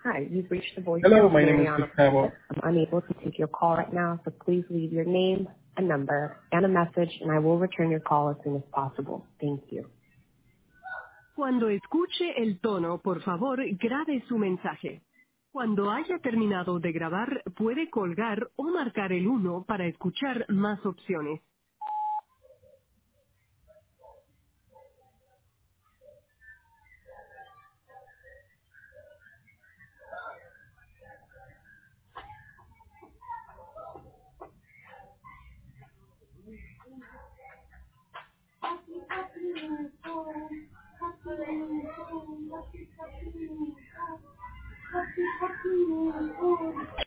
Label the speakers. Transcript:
Speaker 1: Hi, you've reached the voicemail
Speaker 2: Hello,
Speaker 1: of
Speaker 2: my name is
Speaker 1: Mariana.
Speaker 2: Gustavo.
Speaker 1: I'm unable to take your call right now, so please leave your name, a number, and a message, and I will return your call as soon as possible. Thank you.
Speaker 3: Cuando escuche el tono, por favor, grabe su mensaje. Cuando haya terminado de grabar, puede colgar o marcar el 1 para escuchar más opciones.